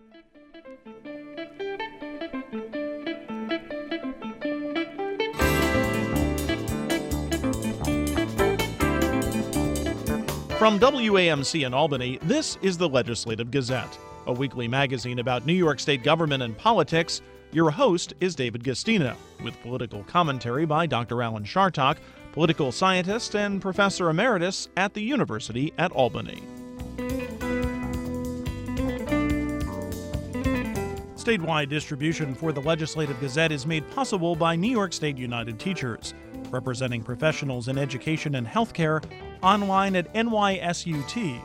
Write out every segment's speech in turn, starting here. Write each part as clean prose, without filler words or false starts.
From WAMC in Albany, this is the Legislative Gazette, a weekly magazine about New York State government and politics. Your host is David Gastina, with political commentary by Dr. Alan Chartock, political scientist and professor emeritus at the University at Albany. Statewide distribution for the Legislative Gazette is made possible by New York State United Teachers, representing professionals in education and healthcare, online at nysut.org.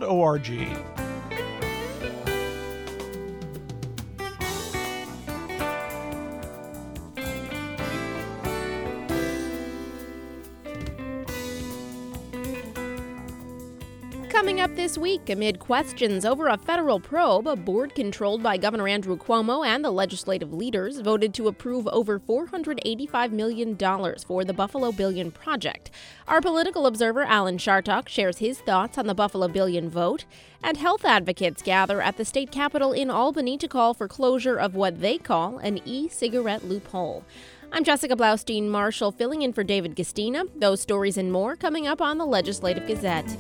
Coming up this week, amid questions over a federal probe, a board controlled by Governor Andrew Cuomo and the legislative leaders voted to approve over $485 million for the Buffalo Billion project. Our political observer Alan Chartock shares his thoughts on the Buffalo Billion vote, and health advocates gather at the state capitol in Albany to call for closure of what they call an e-cigarette loophole. I'm Jessica Blaustein-Marshall, filling in for David Gastina. Those stories and more coming up on the Legislative Gazette.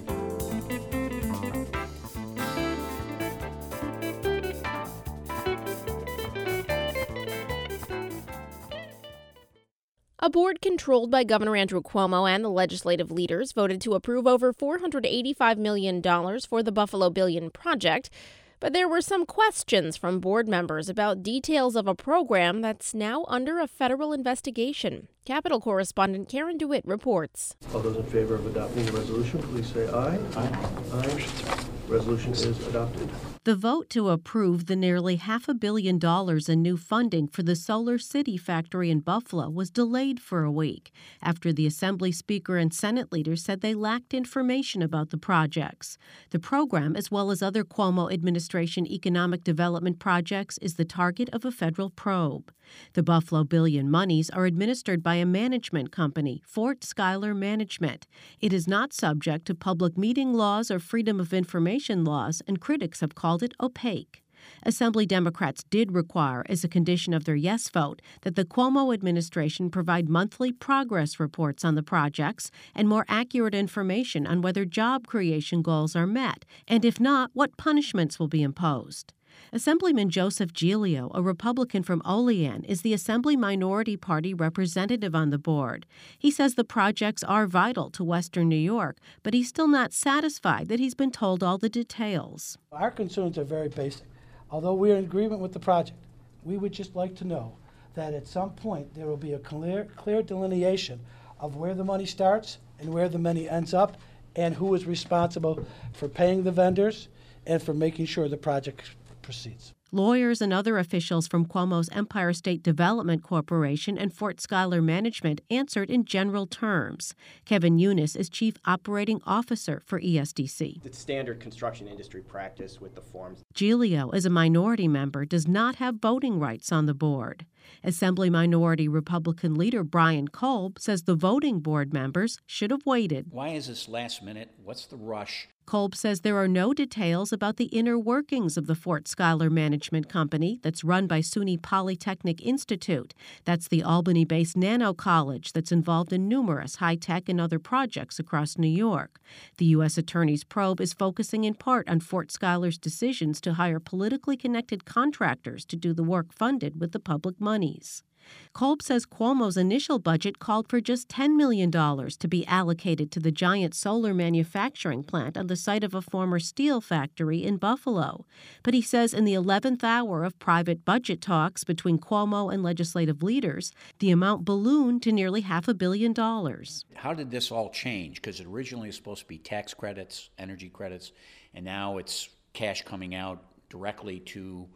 A board controlled by Governor Andrew Cuomo and the legislative leaders voted to approve over $485 million for the Buffalo Billion project, but there were some questions from board members about details of a program that's now under a federal investigation. Capitol correspondent Karen DeWitt reports. All those in favor of adopting the resolution, please say aye. Aye. Resolution is adopted. The vote to approve the nearly $500 million in new funding for the Solar City factory in Buffalo was delayed for a week after the Assembly Speaker and Senate leaders said they lacked information about the projects. The program, as well as other Cuomo administration economic development projects, is the target of a federal probe. The Buffalo Billion monies are administered by a management company, Fort Schuyler Management. It is not subject to public meeting laws or freedom of information laws, and critics have called it opaque. Assembly Democrats did require, as a condition of their yes vote, that the Cuomo administration provide monthly progress reports on the projects and more accurate information on whether job creation goals are met, and if not, what punishments will be imposed. Assemblyman Joseph Giglio, a Republican from Olean, is the Assembly Minority Party representative on the board. He says the projects are vital to Western New York, but he's still not satisfied that he's been told all the details. Our concerns are very basic. Although we are in agreement with the project, we would just like to know that at some point there will be a clear delineation of where the money starts and where the money ends up and who is responsible for paying the vendors and for making sure the project proceeds. Lawyers and other officials from Cuomo's Empire State Development Corporation and Fort Schuyler Management answered in general terms. Kevin Eunice is Chief Operating Officer for ESDC. It's standard construction industry practice with the forms. Giglio, as a minority member, does not have voting rights on the board. Assembly Minority Republican leader Brian Kolb says the voting board members should have waited. Why is this last minute? What's the rush? Kolb says there are no details about the inner workings of the Fort Schuyler Management Company that's run by SUNY Polytechnic Institute. That's the Albany-based nano college that's involved in numerous high-tech and other projects across New York. The U.S. Attorney's probe is focusing in part on Fort Schuyler's decisions to hire politically connected contractors to do the work funded with the public monies. Kolb says Cuomo's initial budget called for just $10 million to be allocated to the giant solar manufacturing plant on the site of a former steel factory in Buffalo. But he says in the 11th hour of private budget talks between Cuomo and legislative leaders, the amount ballooned to nearly $500 million. How did this all change? Because it originally was supposed to be tax credits, energy credits, and now it's cash coming out directly to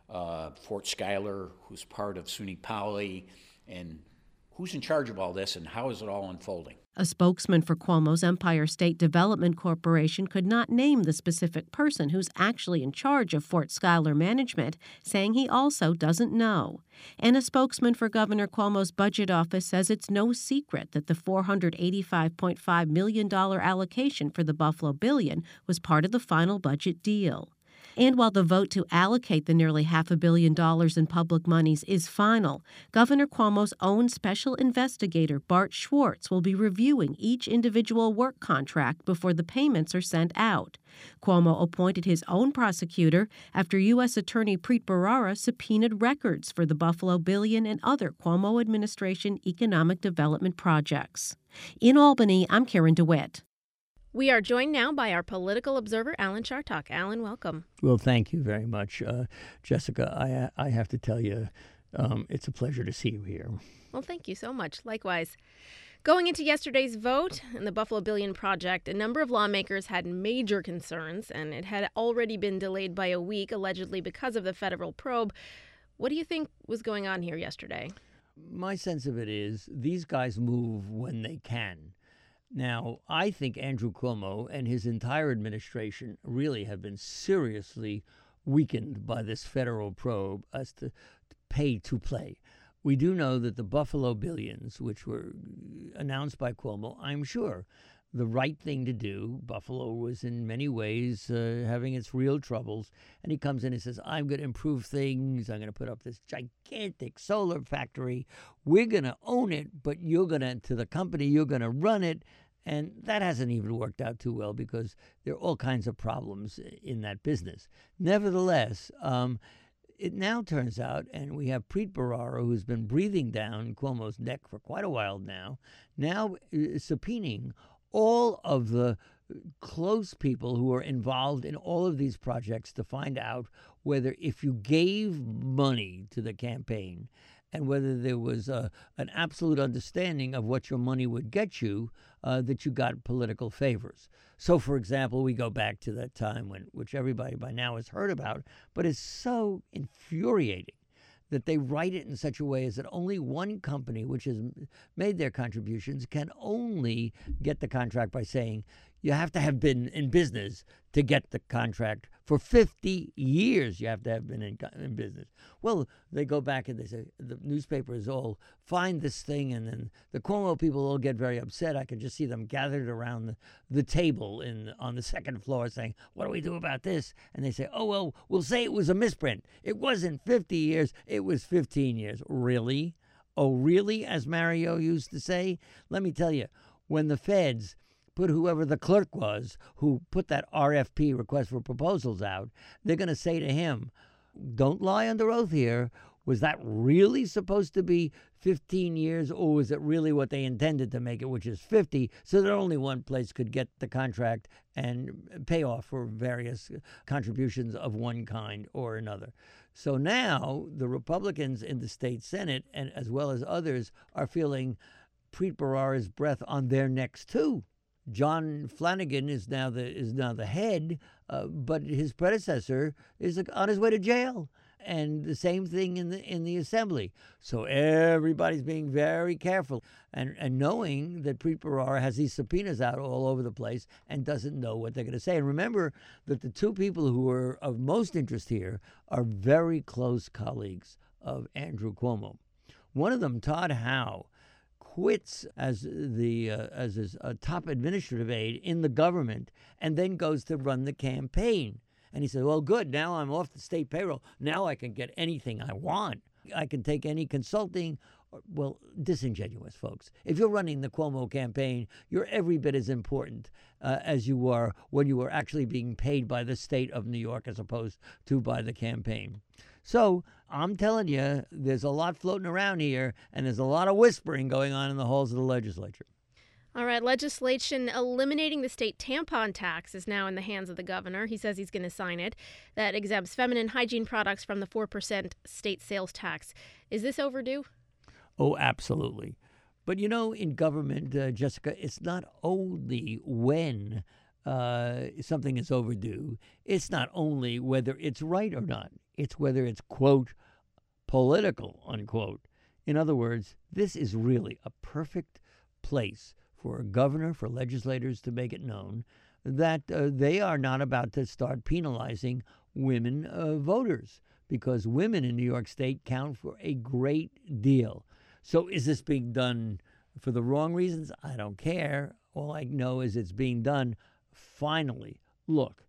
Fort Schuyler, who's part of SUNY Poly, and who's in charge of all this and how is it all unfolding? A spokesman for Cuomo's Empire State Development Corporation could not name the specific person who's actually in charge of Fort Schuyler Management, saying he also doesn't know. And a spokesman for Governor Cuomo's budget office says it's no secret that the $485.5 million allocation for the Buffalo Billion was part of the final budget deal. And while the vote to allocate the nearly $500 million in public monies is final, Governor Cuomo's own special investigator, Bart Schwartz, will be reviewing each individual work contract before the payments are sent out. Cuomo appointed his own prosecutor after U.S. Attorney Preet Bharara subpoenaed records for the Buffalo Billion and other Cuomo administration economic development projects. In Albany, I'm Karen DeWitt. We are joined now by our political observer, Alan Chartock. Alan, welcome. Well, thank you very much. Jessica, I have to tell you, it's a pleasure to see you here. Well, thank you so much. Likewise. Going into yesterday's vote in the Buffalo Billion project, a number of lawmakers had major concerns, and it had already been delayed by a week, allegedly because of the federal probe. What do you think was going on here yesterday? My sense of it is these guys move when they can. Now, I think Andrew Cuomo and his entire administration really have been seriously weakened by this federal probe as to pay to play. We do know that the Buffalo Billions, which were announced by Cuomo, I'm sure the right thing to do. Buffalo was in many ways having its real troubles. And he comes in and says, I'm going to improve things. I'm going to put up this gigantic solar factory. We're going to own it, but you're going to the company, you're going to run it. And that hasn't even worked out too well because there are all kinds of problems in that business. Nevertheless, it now turns out, and we have Preet Bharara, who's been breathing down Cuomo's neck for quite a while now subpoenaing all of the close people who are involved in all of these projects to find out whether if you gave money to the campaign and whether there was an absolute understanding of what your money would get you, that you got political favors. So, for example, we go back to that time which everybody by now has heard about, but it's so infuriating that they write it in such a way as that only one company, which has made their contributions, can only get the contract by saying, you have to have been in business to get the contract. For 50 years, you have to have been in business. Well, they go back and they say, the newspapers all find this thing, and then the Cuomo people all get very upset. I can just see them gathered around the table on the second floor saying, what do we do about this? And they say, oh, well, we'll say it was a misprint. It wasn't 50 years, it was 15 years. Really? Oh, really, as Mario used to say? Let me tell you, when the feds put whoever the clerk was who put that RFP, request for proposals, out, they're going to say to him, don't lie under oath here. Was that really supposed to be 15 years, or was it really what they intended to make it, which is 50, so that only one place could get the contract and pay off for various contributions of one kind or another? So now the Republicans in the state Senate, and as well as others, are feeling Preet Bharara's breath on their necks too. John Flanagan is now the head, but his predecessor is on his way to jail, and the same thing in the assembly. So everybody's being very careful and knowing that Preet Bharara has these subpoenas out all over the place and doesn't know what they're going to say. And remember that the two people who are of most interest here are very close colleagues of Andrew Cuomo. One of them, Todd Howe, quits as his top administrative aide in the government and then goes to run the campaign. And he said, well, good, now I'm off the state payroll. Now I can get anything I want. I can take any consulting. Well, disingenuous, folks. If you're running the Cuomo campaign, you're every bit as important as you were when you were actually being paid by the state of New York as opposed to by the campaign. So I'm telling you, there's a lot floating around here, and there's a lot of whispering going on in the halls of the legislature. All right, legislation eliminating the state tampon tax is now in the hands of the governor. He says he's going to sign it. That exempts feminine hygiene products from the 4% state sales tax. Is this overdue? Oh, absolutely. But you know, in government, Jessica, it's not only when something is overdue. It's not only whether it's right or not. It's whether it's, quote, political, unquote. In other words, this is really a perfect place for a governor, for legislators to make it known that they are not about to start penalizing women voters, because women in New York State count for a great deal. So is this being done for the wrong reasons? I don't care. All I know is it's being done finally. Look,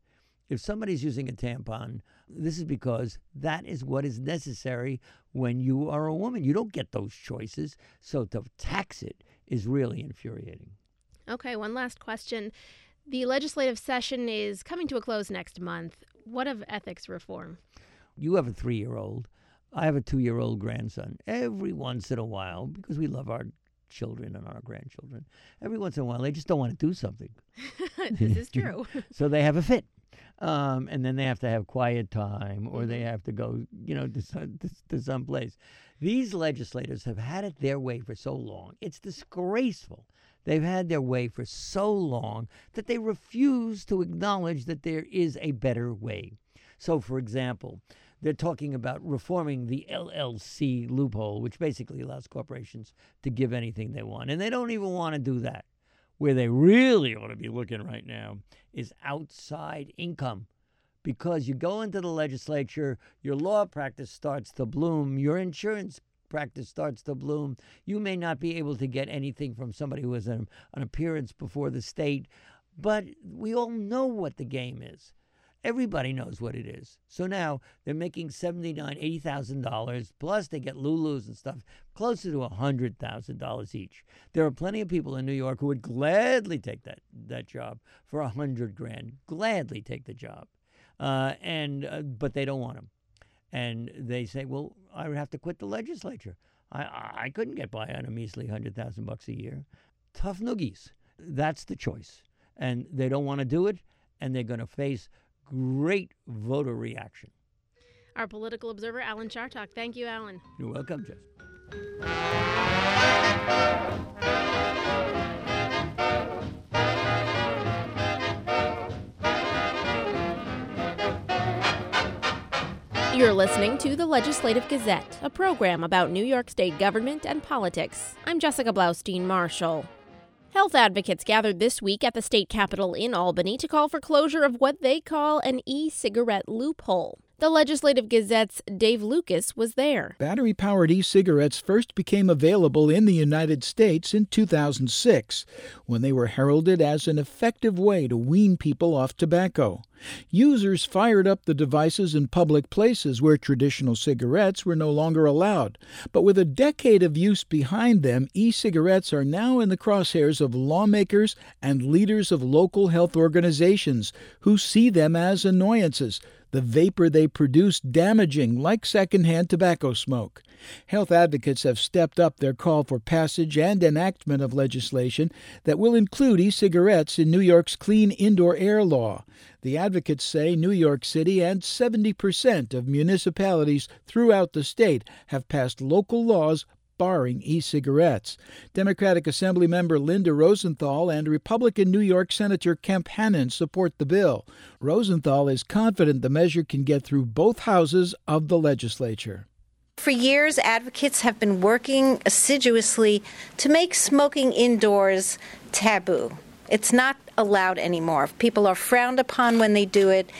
If somebody's using a tampon, this is because that is what is necessary when you are a woman. You don't get those choices. So to tax it is really infuriating. Okay, one last question. The legislative session is coming to a close next month. What of ethics reform? You have a 3-year-old. I have a 2-year-old grandson. Every once in a while, because we love our children and our grandchildren, every once in a while they just don't want to do something. This is true. So they have a fit. And then they have to have quiet time, or they have to go, to some place. These legislators have had it their way for so long. It's disgraceful. They've had their way for so long that they refuse to acknowledge that there is a better way. So, for example, they're talking about reforming the LLC loophole, which basically allows corporations to give anything they want. And they don't even want to do that. Where they really ought to be looking right now is outside income. Because you go into the legislature, your law practice starts to bloom, your insurance practice starts to bloom. You may not be able to get anything from somebody who has an appearance before the state, but we all know what the game is. Everybody knows what it is. So now they're making $79,000, $80,000, plus they get Lulus and stuff, closer to $100,000 each. There are plenty of people in New York who would gladly take that job for $100,000, gladly take the job, but they don't want them. And they say, well, I would have to quit the legislature. I couldn't get by on a measly $100,000 a year. Tough noogies. That's the choice. And they don't want to do it, and they're going to face great voter reaction. Our political observer, Alan Chartock. Thank you, Alan. You're welcome, Jeff. You're listening to the Legislative Gazette, a program about New York State government and politics. I'm Jessica Blaustein-Marshall. Health advocates gathered this week at the state capitol in Albany to call for closure of what they call an e-cigarette loophole. The Legislative Gazette's Dave Lucas was there. Battery-powered e-cigarettes first became available in the United States in 2006, when they were heralded as an effective way to wean people off tobacco. Users fired up the devices in public places where traditional cigarettes were no longer allowed. But with a decade of use behind them, e-cigarettes are now in the crosshairs of lawmakers and leaders of local health organizations who see them as annoyances, the vapor they produce damaging like secondhand tobacco smoke. Health advocates have stepped up their call for passage and enactment of legislation that will include e-cigarettes in New York's Clean Indoor Air Law. The advocates say New York City and 70% of municipalities throughout the state have passed local laws barring e-cigarettes. Democratic Assemblymember Linda Rosenthal and Republican New York Senator Kemp Hannon support the bill. Rosenthal is confident the measure can get through both houses of the legislature. For years, advocates have been working assiduously to make smoking indoors taboo. It's not allowed anymore. People are frowned upon when they do it.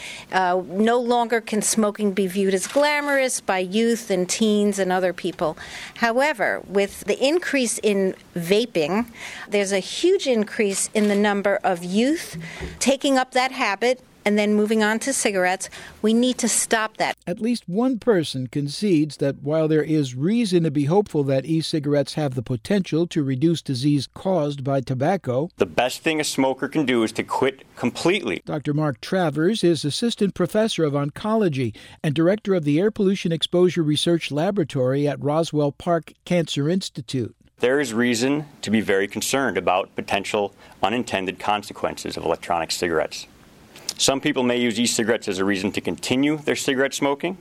No longer can smoking be viewed as glamorous by youth and teens and other people. However, with the increase in vaping, there's a huge increase in the number of youth taking up that habit and then moving on to cigarettes. We need to stop that. At least one person concedes that while there is reason to be hopeful that e-cigarettes have the potential to reduce disease caused by tobacco, the best thing a smoker can do is to quit completely. Dr. Mark Travers is assistant professor of oncology and director of the Air Pollution Exposure Research Laboratory at Roswell Park Cancer Institute. There is reason to be very concerned about potential unintended consequences of electronic cigarettes. Some people may use e-cigarettes as a reason to continue their cigarette smoking.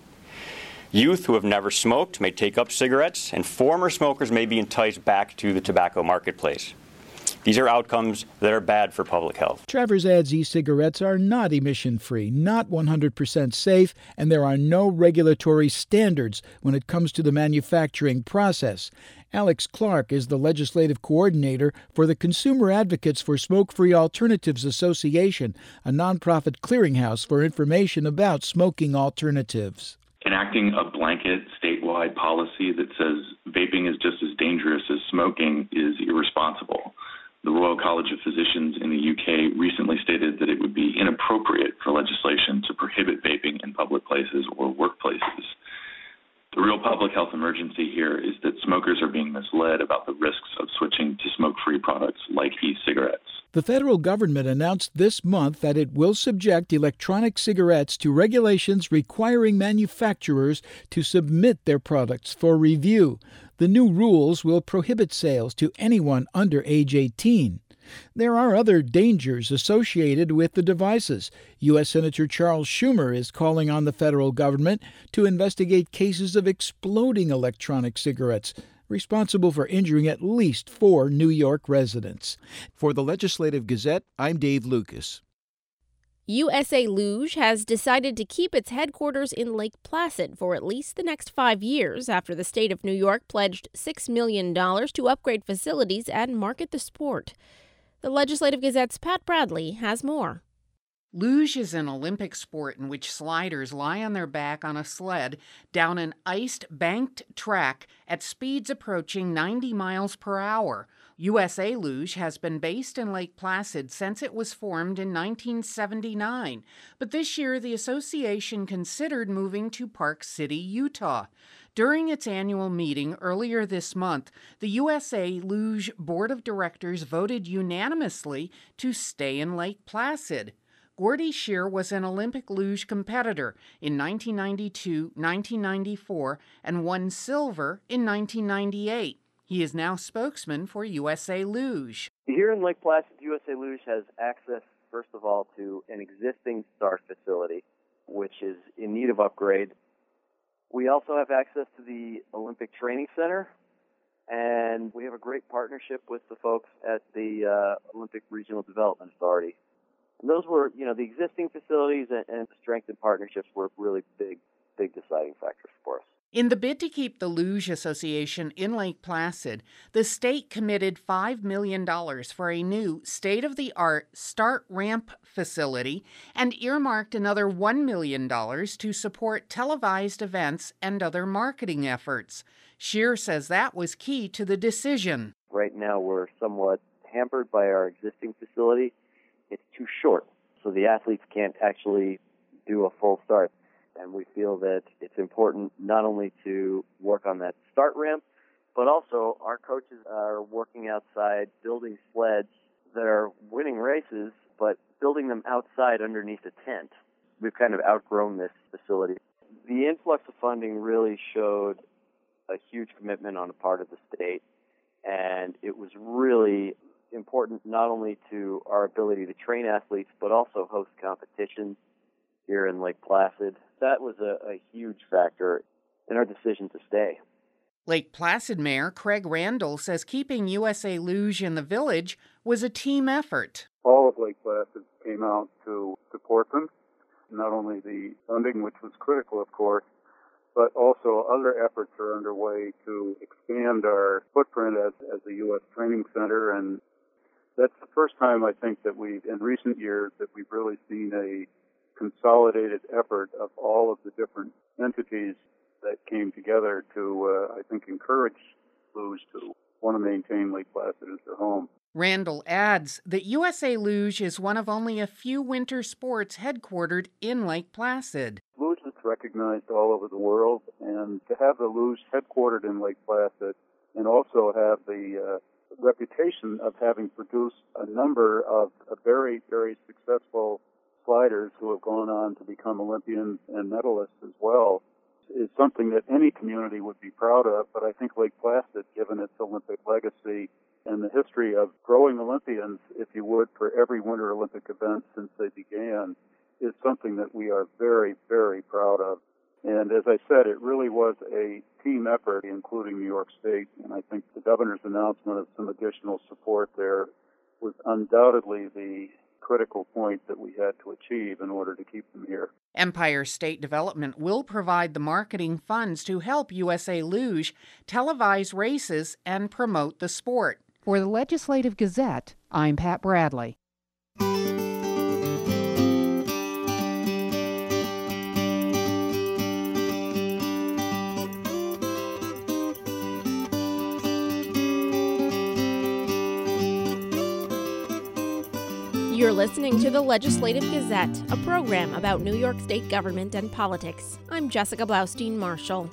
Youth who have never smoked may take up cigarettes, and former smokers may be enticed back to the tobacco marketplace. These are outcomes that are bad for public health. Travers adds e-cigarettes are not emission-free, not 100% safe, and there are no regulatory standards when it comes to the manufacturing process. Alex Clark is the legislative coordinator for the Consumer Advocates for Smoke-Free Alternatives Association, a nonprofit clearinghouse for information about smoking alternatives. Enacting a blanket statewide policy that says vaping is just as dangerous as smoking is irresponsible. The Royal College of Physicians in the UK recently stated that it would be inappropriate for legislation to prohibit vaping in public places or workplaces. The real public health emergency here is that smokers are being misled about the risks of switching to smoke-free products like e-cigarettes. The federal government announced this month that it will subject electronic cigarettes to regulations requiring manufacturers to submit their products for review. The new rules will prohibit sales to anyone under age 18. There are other dangers associated with the devices. U.S. Senator Charles Schumer is calling on the federal government to investigate cases of exploding electronic cigarettes, responsible for injuring at least 4 New York residents. For the Legislative Gazette, I'm Dave Lucas. USA Luge has decided to keep its headquarters in Lake Placid for at least the next 5 years after the state of New York pledged $6 million to upgrade facilities and market the sport. The Legislative Gazette's Pat Bradley has more. Luge is an Olympic sport in which sliders lie on their back on a sled down an iced banked track at speeds approaching 90 miles per hour. USA Luge has been based in Lake Placid since it was formed in 1979, but this year the association considered moving to Park City, Utah. During its annual meeting earlier this month, the USA Luge Board of Directors voted unanimously to stay in Lake Placid. Gordy Shear was an Olympic luge competitor in 1992, 1994, and won silver in 1998. He is now spokesman for USA Luge. Here in Lake Placid, USA Luge has access, first of all, to an existing start facility, which is in need of upgrade. We also have access to the Olympic Training Center, and we have a great partnership with the folks at the Olympic Regional Development Authority. And those were, the existing facilities and the strengthened partnerships were really big deciding factors for us. In the bid to keep the Luge Association in Lake Placid, the state committed $5 million for a new state-of-the-art start ramp facility and earmarked another $1 million to support televised events and other marketing efforts. Shear says that was key to the decision. Right now we're somewhat hampered by our existing facility. It's too short, so the athletes can't actually do a full start. And we feel that it's important not only to work on that start ramp, but also our coaches are working outside, building sleds that are winning races, but building them outside underneath a tent. We've kind of outgrown this facility. The influx of funding really showed a huge commitment on the part of the state, and it was really important not only to our ability to train athletes, but also host competitions here in Lake Placid. That was a huge factor in our decision to stay. Lake Placid Mayor Craig Randall says keeping USA Luge in the village was a team effort. All of Lake Placid came out to support them, not only the funding, which was critical, of course, but also other efforts are underway to expand our footprint as a U.S. training center. And that's the first time, I think, that in recent years, that we've really seen a consolidated effort of all of the different entities that came together to, I think, encourage Luge to want to maintain Lake Placid as their home. Randall adds that USA Luge is one of only a few winter sports headquartered in Lake Placid. Luge is recognized all over the world, and to have the Luge headquartered in Lake Placid and also have the reputation of having produced a number of very, very successful sliders who have gone on to become Olympians and medalists as well is something that any community would be proud of. But I think Lake Placid, given its Olympic legacy and the history of growing Olympians, if you would, for every Winter Olympic event since they began, is something that we are very, very proud of. And as I said, it really was a team effort, including New York State. And I think the governor's announcement of some additional support there was undoubtedly the critical point that we had to achieve in order to keep them here. Empire State Development will provide the marketing funds to help USA Luge televise races and promote the sport. For the Legislative Gazette, I'm Pat Bradley. You're listening to the Legislative Gazette, a program about New York State government and politics. I'm Jessica Blaustein-Marshall.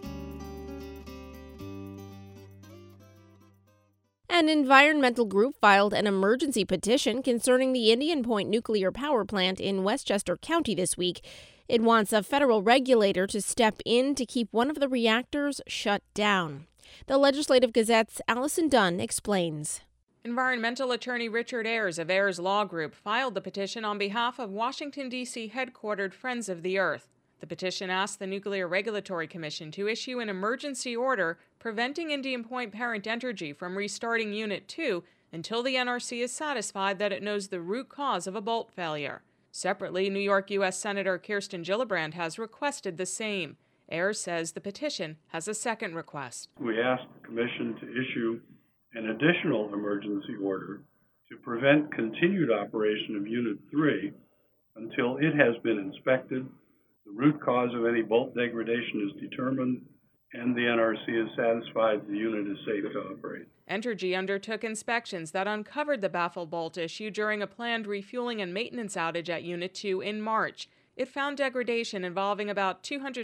An environmental group filed an emergency petition concerning the Indian Point nuclear power plant in Westchester County this week. It wants a federal regulator to step in to keep one of the reactors shut down. The Legislative Gazette's Allison Dunn explains. Environmental attorney Richard Ayers of Ayers Law Group filed the petition on behalf of Washington, D.C. headquartered Friends of the Earth. The petition asked the Nuclear Regulatory Commission to issue an emergency order preventing Indian Point parent Entergy from restarting Unit 2 until the NRC is satisfied that it knows the root cause of a bolt failure. Separately, New York U.S. Senator Kirsten Gillibrand has requested the same. Ayers says the petition has a second request. We asked the Commission to issue an additional emergency order to prevent continued operation of Unit 3 until it has been inspected, the root cause of any bolt degradation is determined, and the NRC is satisfied the unit is safe to operate. Entergy undertook inspections that uncovered the baffled bolt issue during a planned refueling and maintenance outage at Unit 2 in March. It found degradation involving about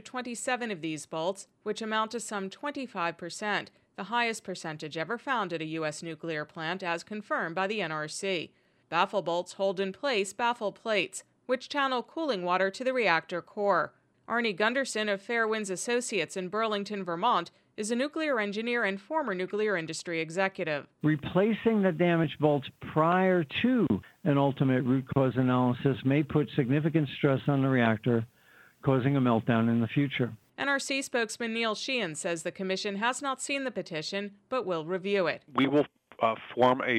227 of these bolts, which amount to some 25%. The highest percentage ever found at a U.S. nuclear plant, as confirmed by the NRC. Baffle bolts hold in place baffle plates, which channel cooling water to the reactor core. Arnie Gunderson of Fairwinds Associates in Burlington, Vermont, is a nuclear engineer and former nuclear industry executive. Replacing the damaged bolts prior to an ultimate root cause analysis may put significant stress on the reactor, causing a meltdown in the future. NRC spokesman Neil Sheehan says the commission has not seen the petition, but will review it. We will form a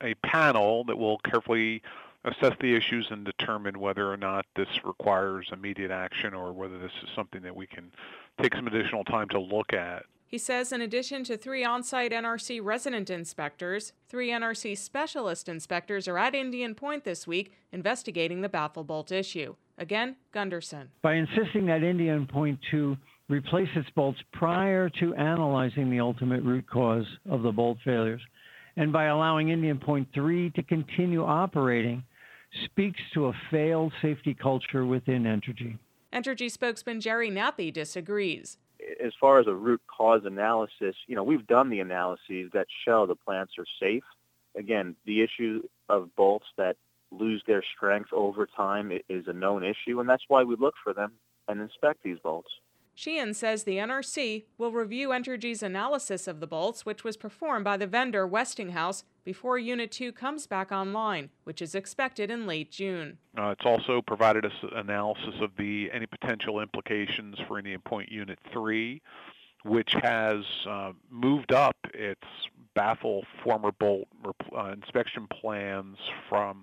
panel that will carefully assess the issues and determine whether or not this requires immediate action or whether this is something that we can take some additional time to look at. He says in addition to 3 on-site NRC resident inspectors, 3 NRC specialist inspectors are at Indian Point this week investigating the baffle bolt issue. Again, Gunderson. By insisting that Indian Point 2 replace its bolts prior to analyzing the ultimate root cause of the bolt failures, and by allowing Indian Point 3 to continue operating, speaks to a failed safety culture within Entergy. Entergy spokesman Jerry Nappy disagrees. As far as a root cause analysis, we've done the analyses that show the plants are safe. Again, the issue of bolts that lose their strength over time is a known issue, and that's why we look for them and inspect these bolts. Sheehan says the NRC will review Entergy's analysis of the bolts, which was performed by the vendor Westinghouse before Unit 2 comes back online, which is expected in late June. It's also provided us analysis of any potential implications for Indian Point Unit 3, which has moved up its baffle former bolt inspection plans from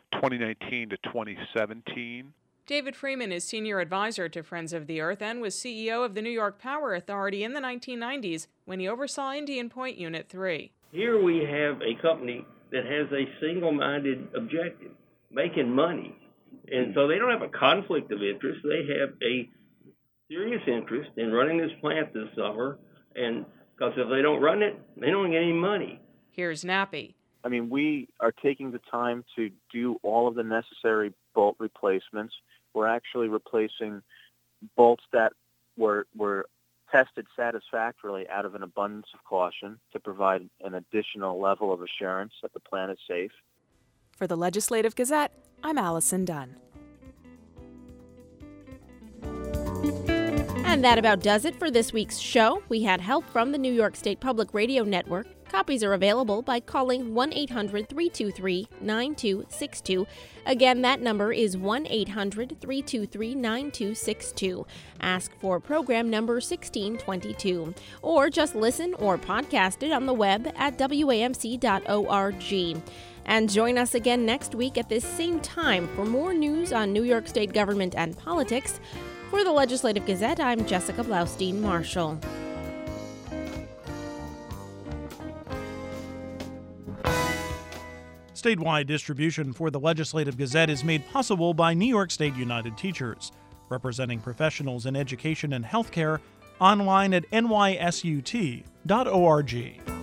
2019 to 2017. David Freeman is senior advisor to Friends of the Earth and was CEO of the New York Power Authority in the 1990s when he oversaw Indian Point Unit 3. Here we have a company that has a single-minded objective, making money. And so they don't have a conflict of interest. They have a serious interest in running this plant this summer, and because if they don't run it, they don't get any money. Here's Nappy. We are taking the time to do all of the necessary bolt replacements. We're actually replacing bolts that were tested satisfactorily out of an abundance of caution to provide an additional level of assurance that the plant is safe. For the Legislative Gazette, I'm Allison Dunn. And that about does it for this week's show. We had help from the New York State Public Radio Network. Copies are available by calling 1-800-323-9262. Again, that number is 1-800-323-9262. Ask for program number 1622. Or just listen or podcast it on the web at wamc.org. And join us again next week at this same time for more news on New York State government and politics. For the Legislative Gazette, I'm Jessica Blaustein-Marshall. Statewide distribution for the Legislative Gazette is made possible by New York State United Teachers, representing professionals in education and healthcare, online at nysut.org.